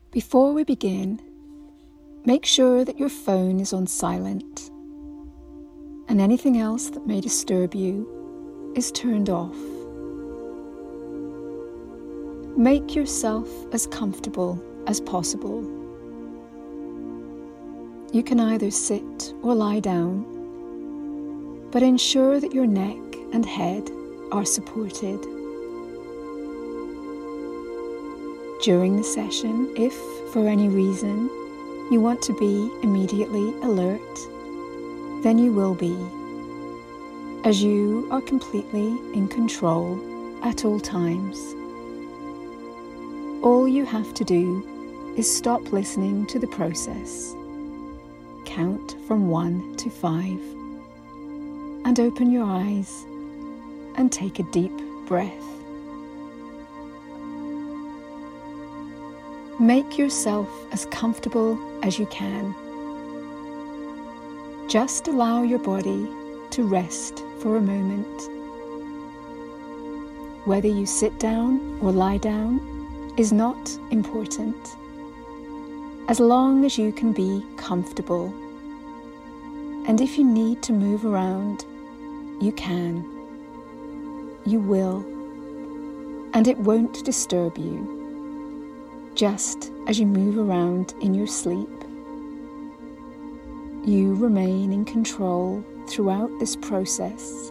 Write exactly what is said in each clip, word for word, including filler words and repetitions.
Before we begin, make sure that your phone is on silent and anything else that may disturb you is turned off. Make yourself as comfortable as possible. You can either sit or lie down, but ensure that your neck and head are supported. During the session, if for any reason you want to be immediately alert, then you will be, as you are completely in control at all times. All you have to do is stop listening to the process, count from one to five, and open your eyes and take a deep breath. Make yourself as comfortable as you can. Just allow your body to rest for a moment. Whether you sit down or lie down is not important, as long as you can be comfortable. And if you need to move around, you can. You will. And it won't disturb you. Just as you move around in your sleep, you remain in control throughout this process.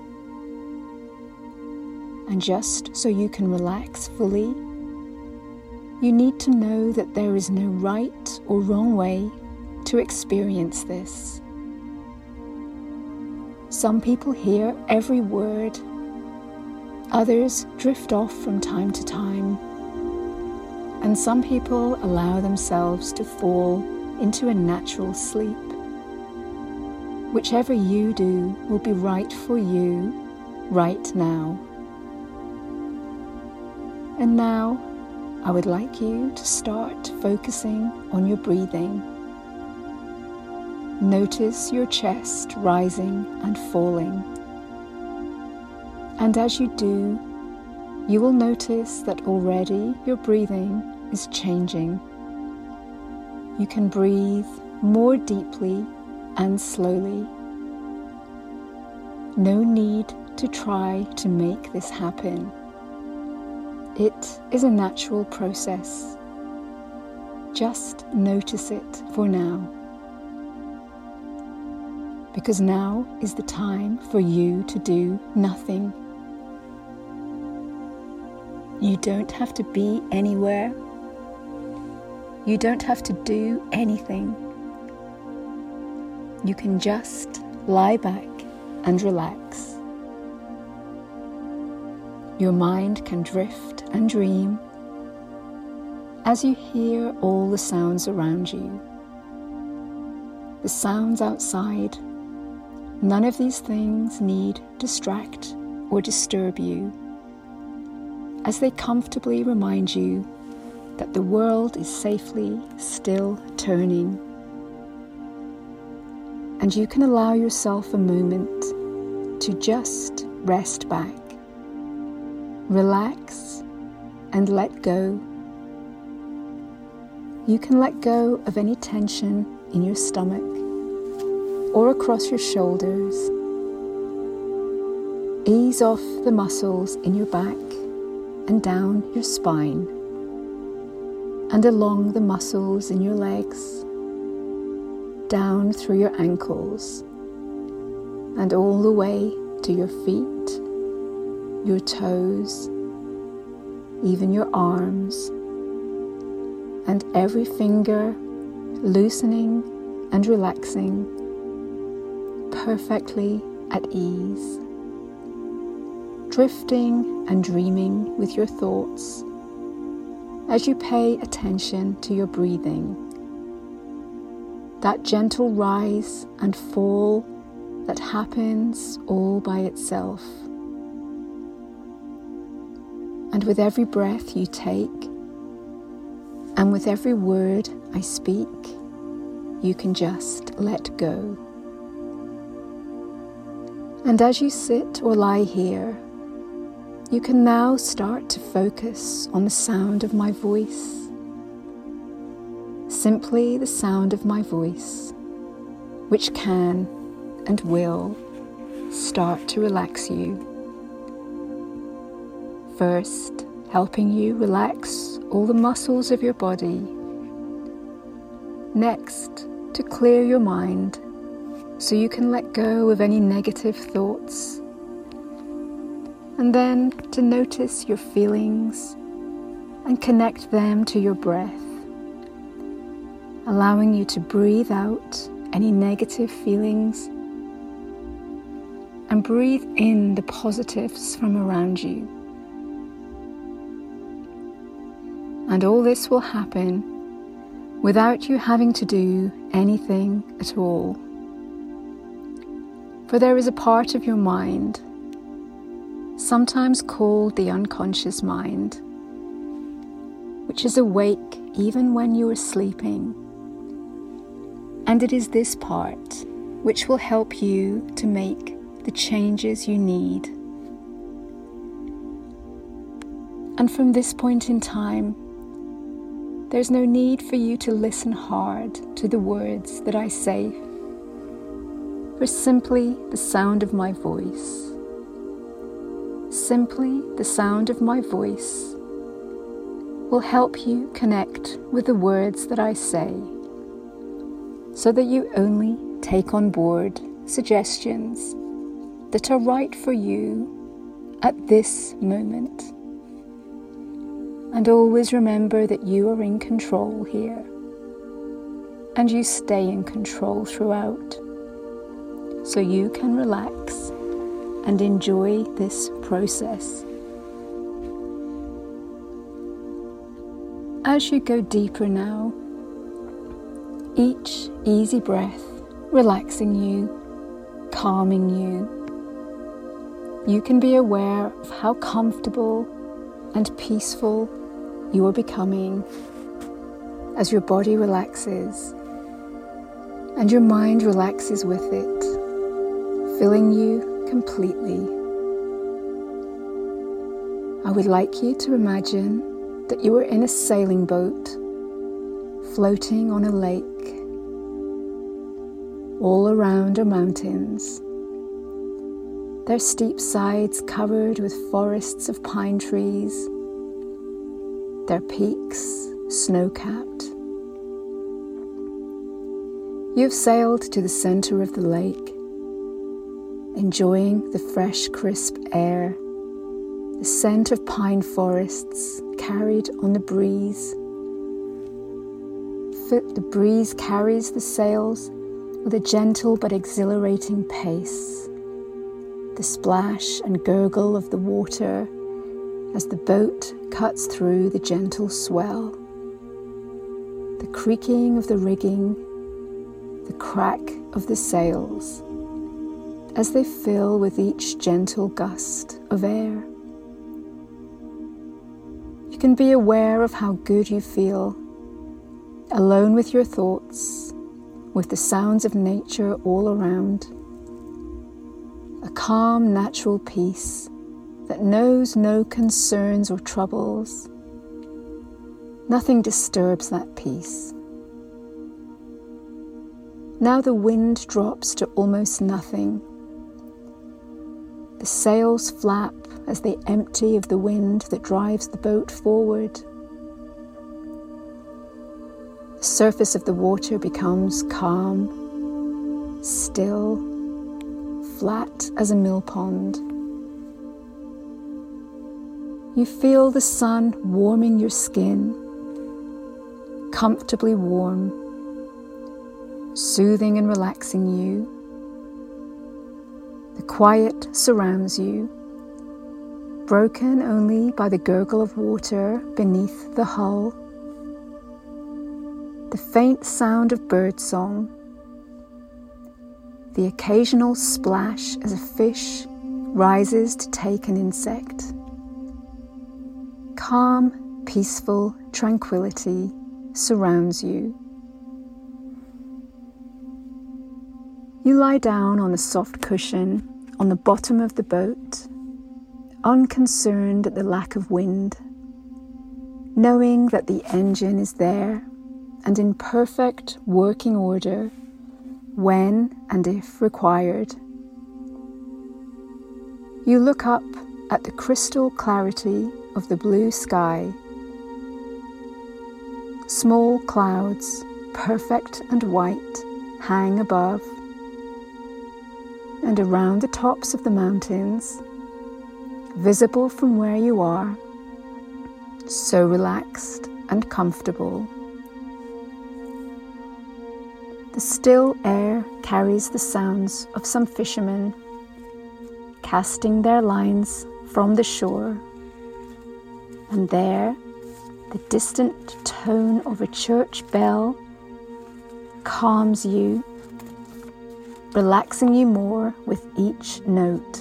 And just so you can relax fully, you need to know that there is no right or wrong way to experience this. Some people hear every word, others drift off from time to time, and some people allow themselves to fall into a natural sleep. Whichever you do will be right for you right now. And now, I would like you to start focusing on your breathing. Notice your chest rising and falling. And as you do, you will notice that already your breathing is changing. You can breathe more deeply and slowly. No need to try to make this happen. It is a natural process. Just notice it for now. Because now is the time for you to do nothing. You don't have to be anywhere. You don't have to do anything. You can just lie back and relax. Your mind can drift and dream as you hear all the sounds around you. The sounds outside, none of these things need distract or disturb you, as they comfortably remind you that the world is safely still turning. And you can allow yourself a moment to just rest back, relax, and let go. You can let go of any tension in your stomach or across your shoulders. Ease off the muscles in your back and down your spine, and along the muscles in your legs, down through your ankles, and all the way to your feet, your toes, even your arms, and every finger loosening and relaxing, perfectly at ease, drifting and dreaming with your thoughts as you pay attention to your breathing, that gentle rise and fall that happens all by itself. And with every breath you take, and with every word I speak, you can just let go. And as you sit or lie here, you can now start to focus on the sound of my voice. simply the sound of my voice, which can and will start to relax you. First, helping you relax all the muscles of your body. Next, to clear your mind so you can let go of any negative thoughts. And then to notice your feelings and connect them to your breath, allowing you to breathe out any negative feelings and breathe in the positives from around you. And all this will happen without you having to do anything at all. For there is a part of your mind, sometimes called the unconscious mind, which is awake even when you are sleeping. And it is this part which will help you to make the changes you need. And from this point in time, there's no need for you to listen hard to the words that I say, for simply the sound of my voice, simply the sound of my voice will help you connect with the words that I say, so that you only take on board suggestions that are right for you at this moment. And always remember that you are in control here, and you stay in control throughout, so you can relax and enjoy this process. As you go deeper now, each easy breath relaxing you, calming you, you can be aware of how comfortable and peaceful you are becoming as your body relaxes and your mind relaxes with it, filling you completely. I would like you to imagine that you are in a sailing boat floating on a lake. All around are mountains, their steep sides covered with forests of pine trees, their peaks snow-capped. You have sailed to the center of the lake, enjoying the fresh, crisp air, the scent of pine forests carried on the breeze. The breeze carries the sails with a gentle but exhilarating pace. The splash and gurgle of the water as the boat cuts through the gentle swell. The creaking of the rigging, the crack of the sails as they fill with each gentle gust of air. You can be aware of how good you feel, alone with your thoughts, with the sounds of nature all around. A calm, natural peace that knows no concerns or troubles. Nothing disturbs that peace. Now the wind drops to almost nothing. The sails flap as they empty of the wind that drives the boat forward. The surface of the water becomes calm, still, flat as a mill pond. You feel the sun warming your skin, comfortably warm, soothing and relaxing you. The quiet surrounds you, broken only by the gurgle of water beneath the hull, the faint sound of birdsong, the occasional splash as a fish rises to take an insect. Calm, peaceful tranquility surrounds you. You lie down on a soft cushion on the bottom of the boat, unconcerned at the lack of wind, knowing that the engine is there and in perfect working order when and if required. You look up at the crystal clarity of the blue sky. Small clouds, perfect and white, hang above, and around the tops of the mountains, visible from where you are, so relaxed and comfortable. The still air carries the sounds of some fishermen casting their lines from the shore, and there the distant tone of a church bell calms you, relaxing you more with each note.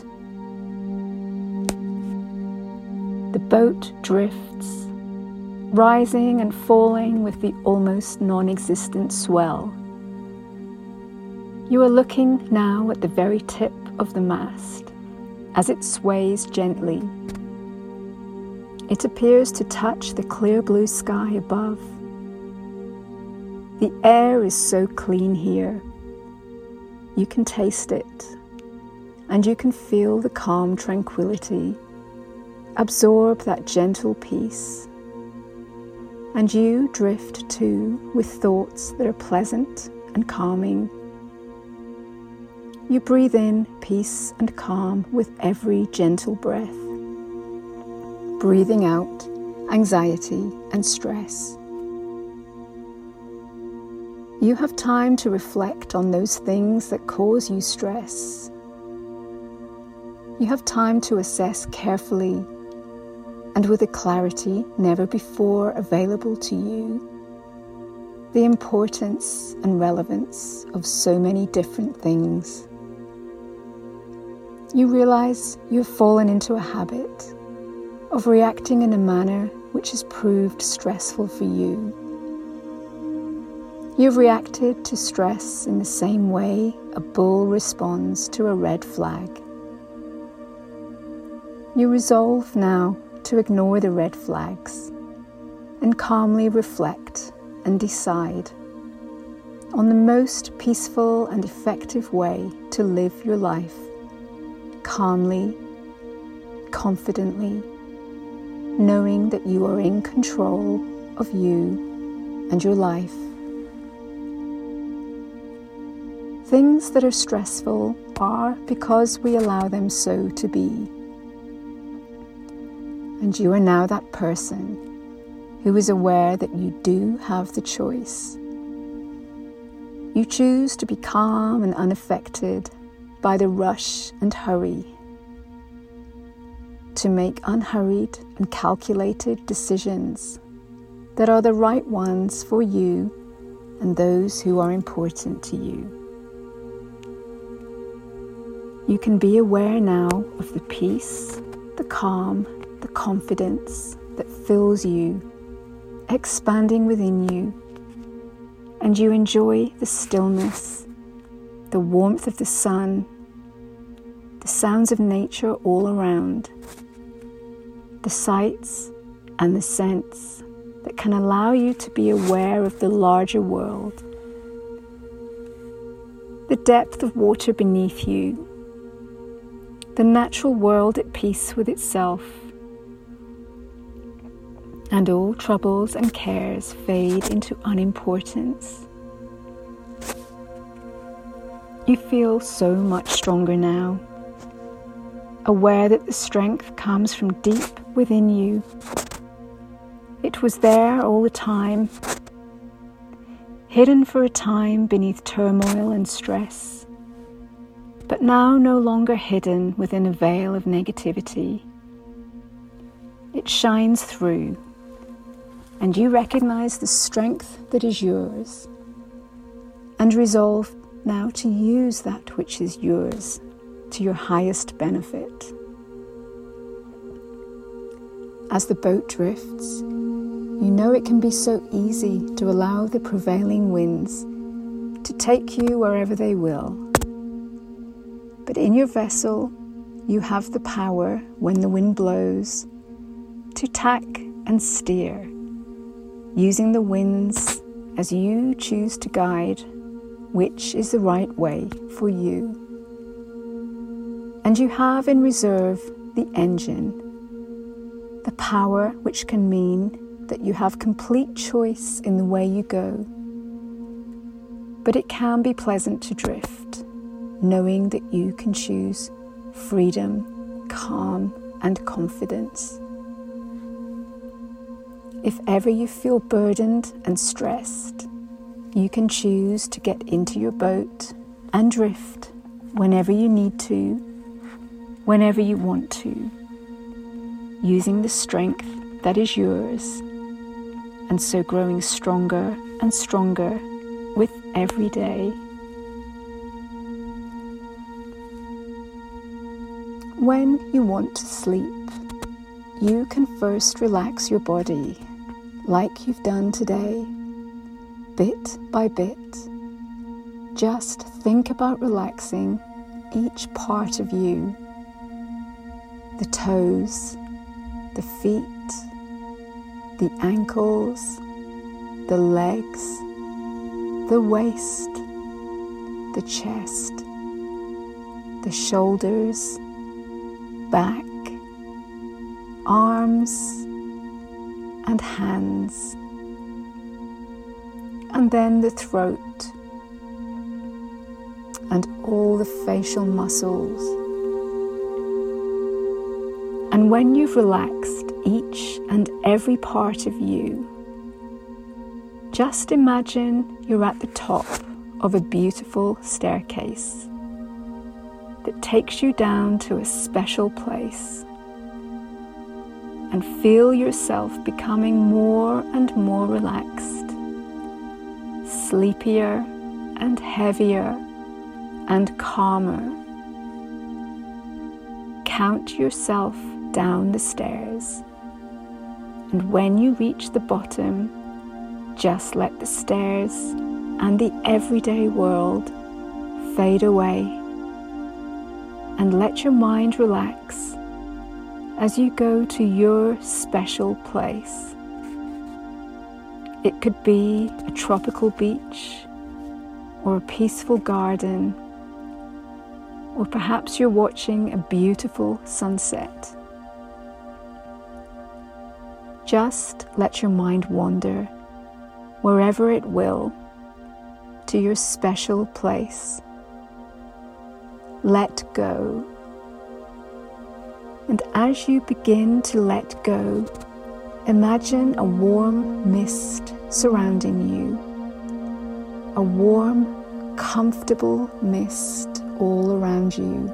The boat drifts, rising and falling with the almost non-existent swell. You are looking now at the very tip of the mast as it sways gently. It appears to touch the clear blue sky above. The air is so clean here. You can taste it, and you can feel the calm tranquility. Absorb that gentle peace, and you drift too with thoughts that are pleasant and calming. You breathe in peace and calm with every gentle breath, breathing out anxiety and stress. You have time to reflect on those things that cause you stress. You have time to assess carefully and with a clarity never before available to you the importance and relevance of so many different things. You realize you have fallen into a habit of reacting in a manner which has proved stressful for you. You've reacted to stress in the same way a bull responds to a red flag. You resolve now to ignore the red flags and calmly reflect and decide on the most peaceful and effective way to live your life, calmly, confidently, knowing that you are in control of you and your life. Things that are stressful are because we allow them so to be. And you are now that person who is aware that you do have the choice. You choose to be calm and unaffected by the rush and hurry, to make unhurried and calculated decisions that are the right ones for you and those who are important to you. You can be aware now of the peace, the calm, the confidence that fills you, expanding within you, and you enjoy the stillness, the warmth of the sun, the sounds of nature all around, the sights and the scents that can allow you to be aware of the larger world, the depth of water beneath you, the natural world at peace with itself, and all troubles and cares fade into unimportance. You feel so much stronger now, aware that the strength comes from deep within you. It was there all the time, hidden for a time beneath turmoil and stress, but now no longer hidden within a veil of negativity. It shines through, and you recognize the strength that is yours, and resolve now to use that which is yours to your highest benefit. As the boat drifts, you know it can be so easy to allow the prevailing winds to take you wherever they will. But in your vessel, you have the power, when the wind blows, to tack and steer, using the winds as you choose to guide which is the right way for you. And you have in reserve the engine, the power which can mean that you have complete choice in the way you go. But it can be pleasant to drift, knowing that you can choose freedom, calm, and confidence. If ever you feel burdened and stressed, you can choose to get into your boat and drift whenever you need to, whenever you want to, using the strength that is yours, and so growing stronger and stronger with every day. When you want to sleep, you can first relax your body like you've done today, bit by bit. Just think about relaxing each part of you, the toes, the feet, the ankles, the legs, the waist, the chest, the shoulders, back, arms, and hands, and then the throat, and all the facial muscles. And when you've relaxed each and every part of you, just imagine you're at the top of a beautiful staircase that takes you down to a special place, and feel yourself becoming more and more relaxed, sleepier and heavier and calmer. Count yourself down the stairs, and when you reach the bottom, just let the stairs and the everyday world fade away, and let your mind relax as you go to your special place. It could be a tropical beach, or a peaceful garden, or perhaps you're watching a beautiful sunset. Just let your mind wander, wherever it will, to your special place. Let go. And as you begin to let go, imagine a warm mist surrounding you. A warm, comfortable mist all around you.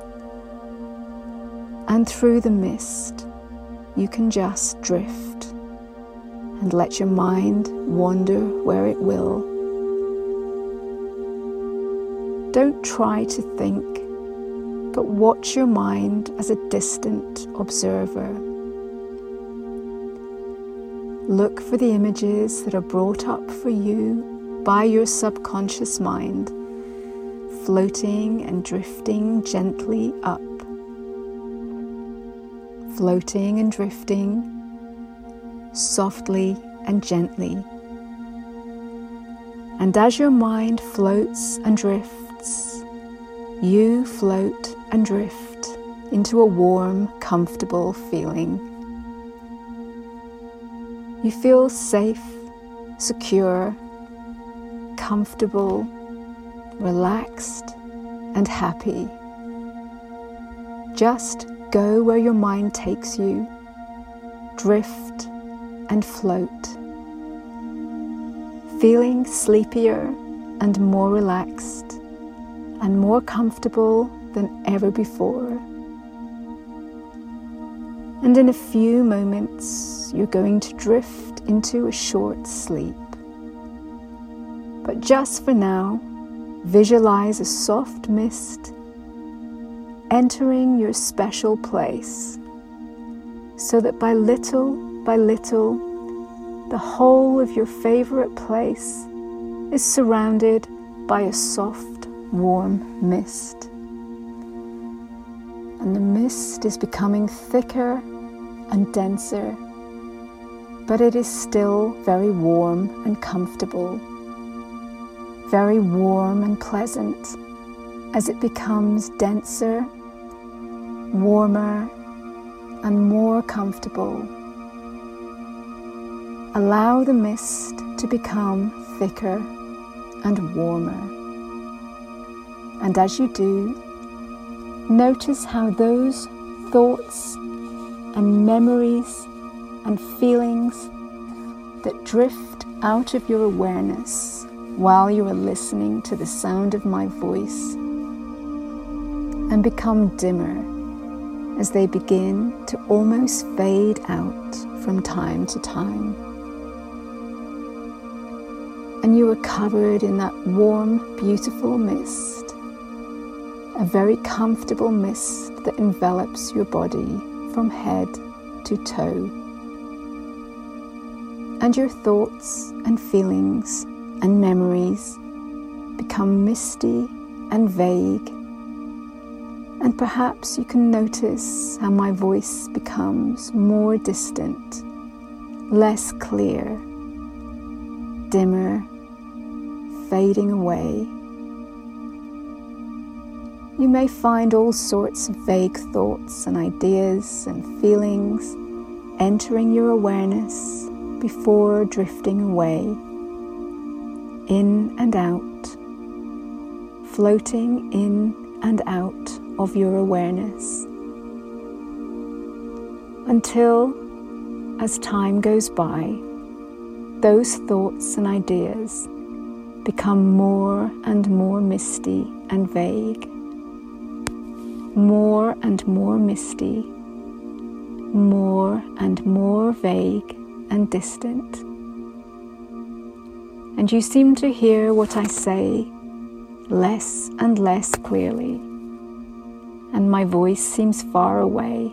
And through the mist, you can just drift and let your mind wander where it will. Don't try to think, but watch your mind as a distant observer. Look for the images that are brought up for you by your subconscious mind, floating and drifting gently up. Floating and drifting softly and gently. And as your mind floats and drifts, you float and drift into a warm, comfortable feeling. You feel safe, secure, comfortable, relaxed, and happy. Just go where your mind takes you, drift and float, feeling sleepier and more relaxed and more comfortable than ever before. And in a few moments, you're going to drift into a short sleep. But just for now, visualize a soft mist entering your special place, so that by little by little, the whole of your favorite place is surrounded by a soft, warm mist. And the mist is becoming thicker and denser, but it is still very warm and comfortable, very warm and pleasant as it becomes denser, warmer, and more comfortable. Allow the mist to become thicker and warmer. And as you do, notice how those thoughts and memories and feelings that drift out of your awareness while you are listening to the sound of my voice and become dimmer as they begin to almost fade out from time to time. And you are covered in that warm, beautiful mist, a very comfortable mist that envelops your body from head to toe. And your thoughts and feelings and memories become misty and vague. And perhaps you can notice how my voice becomes more distant, less clear, dimmer, fading away. You may find all sorts of vague thoughts and ideas and feelings entering your awareness before drifting away, in and out, floating in and out of your awareness, until, as time goes by, those thoughts and ideas become more and more misty and vague, more and more misty, more and more vague and distant. And you seem to hear what I say less and less clearly, and my voice seems far away.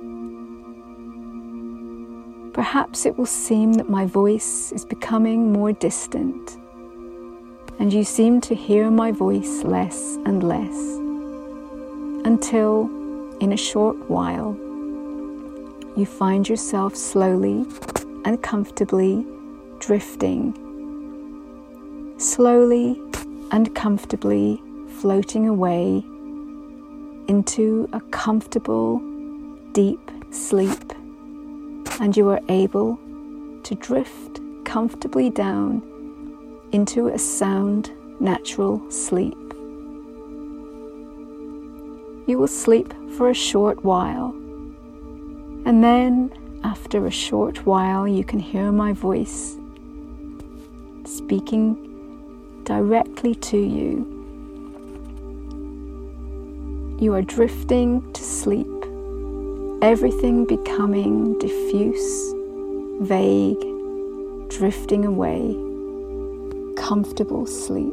Perhaps it will seem that my voice is becoming more distant, and you seem to hear my voice less and less, until, in a short while, you find yourself slowly and comfortably drifting, slowly and comfortably floating away into a comfortable, deep sleep, and you are able to drift comfortably down into a sound, natural sleep. You will sleep for a short while, and then after a short while you can hear my voice speaking directly to you. You are drifting to sleep, everything becoming diffuse, vague, drifting away, comfortable sleep.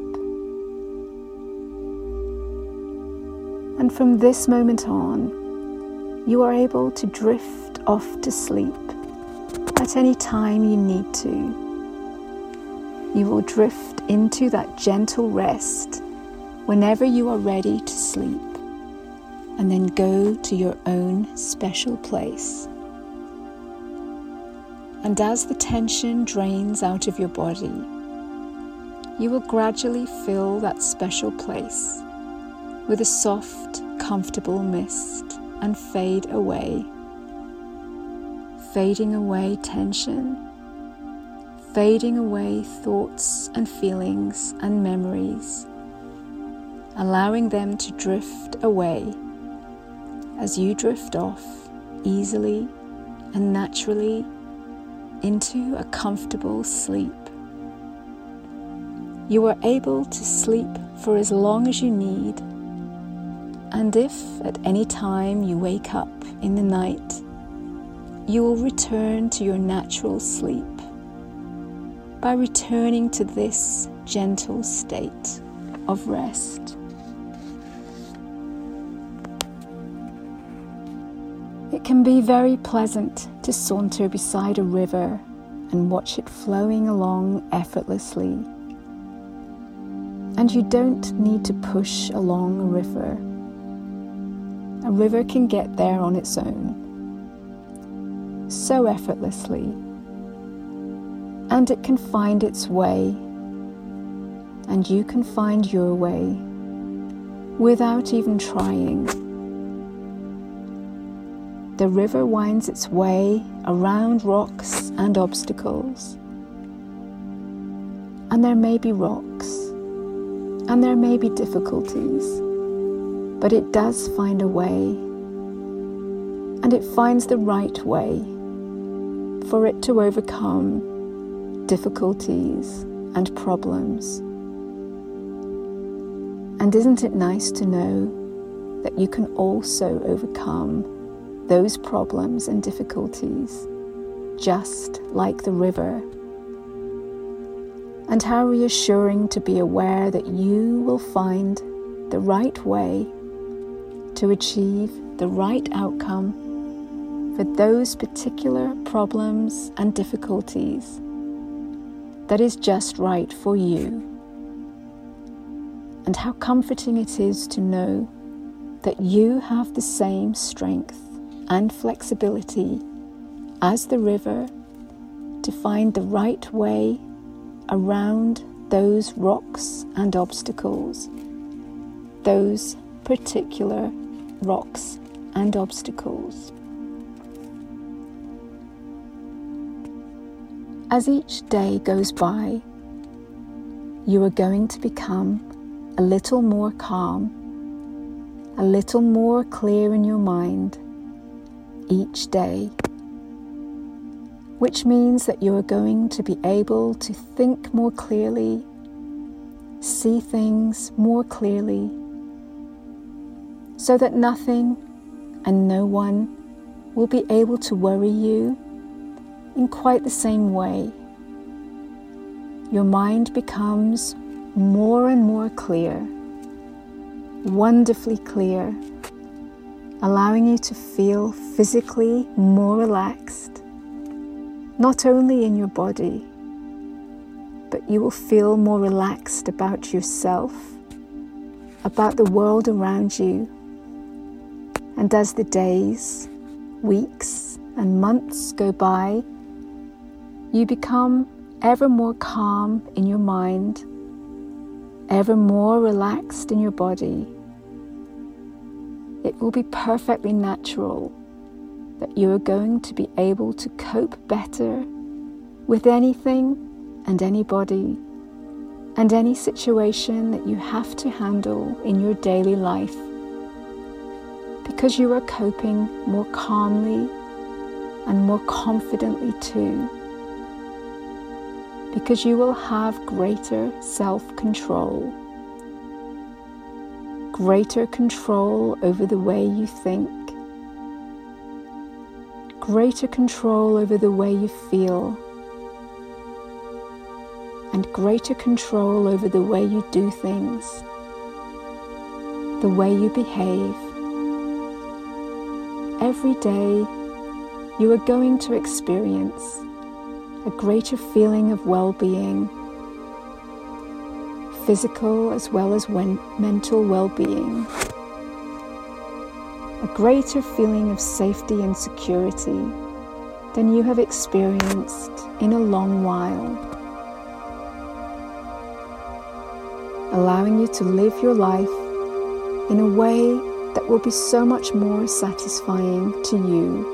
And from this moment on, you are able to drift off to sleep at any time you need to. You will drift into that gentle rest whenever you are ready to sleep, and then go to your own special place. And as the tension drains out of your body, you will gradually fill that special place with a soft, comfortable mist and fade away, fading away tension, fading away thoughts and feelings and memories, allowing them to drift away as you drift off easily and naturally into a comfortable sleep. You are able to sleep for as long as you need, and if at any time you wake up in the night, you will return to your natural sleep by returning to this gentle state of rest. It can be very pleasant to saunter beside a river and watch it flowing along effortlessly. And you don't need to push along a river. A river can get there on its own, so effortlessly, and it can find its way, and you can find your way without even trying. The river winds its way around rocks and obstacles, and there may be rocks, and there may be difficulties, but it does find a way, and it finds the right way for it to overcome difficulties and problems. And isn't it nice to know that you can also overcome those problems and difficulties, just like the river? And how reassuring to be aware that you will find the right way to achieve the right outcome for those particular problems and difficulties that is just right for you. And how comforting it is to know that you have the same strength and flexibility as the river to find the right way around those rocks and obstacles, those particular rocks and obstacles. As each day goes by, you are going to become a little more calm, a little more clear in your mind each day, which means that you are going to be able to think more clearly, see things more clearly, so that nothing and no one will be able to worry you in quite the same way. Your mind becomes more and more clear, wonderfully clear, allowing you to feel physically more relaxed, not only in your body, but you will feel more relaxed about yourself, about the world around you. And as the days, weeks, and months go by, you become ever more calm in your mind, ever more relaxed in your body. It will be perfectly natural that you are going to be able to cope better with anything and anybody and any situation that you have to handle in your daily life, because you are coping more calmly and more confidently too, because you will have greater self-control, greater control over the way you think, greater control over the way you feel, and greater control over the way you do things, the way you behave. Every day you are going to experience a greater feeling of well-being, physical as well as when mental well-being, a greater feeling of safety and security than you have experienced in a long while, allowing you to live your life in a way that will be so much more satisfying to you.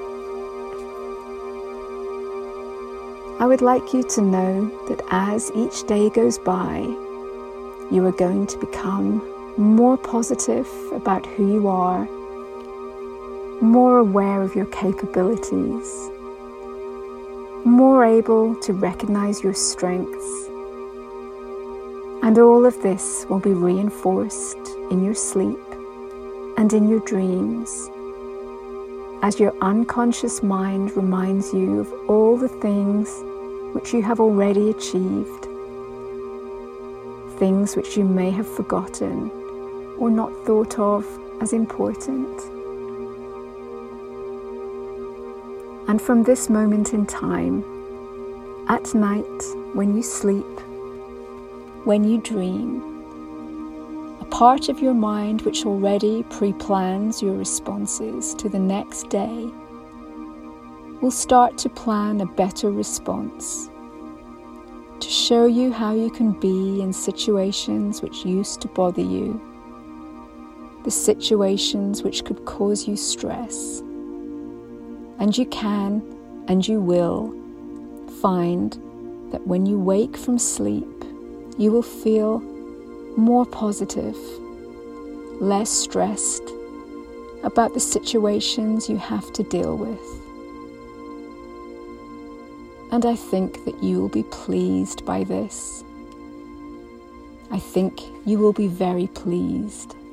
I would like you to know that as each day goes by, you are going to become more positive about who you are, more aware of your capabilities, more able to recognize your strengths. And all of this will be reinforced in your sleep and in your dreams, as your unconscious mind reminds you of all the things which you have already achieved, things which you may have forgotten or not thought of as important. And from this moment in time, at night, when you sleep, when you dream, a part of your mind which already pre-plans your responses to the next day will start to plan a better response to show you how you can be in situations which used to bother you, the situations which could cause you stress. And you can and you will find that when you wake from sleep, you will feel more positive, less stressed about the situations you have to deal with. And I think that you will be pleased by this. I think you will be very pleased.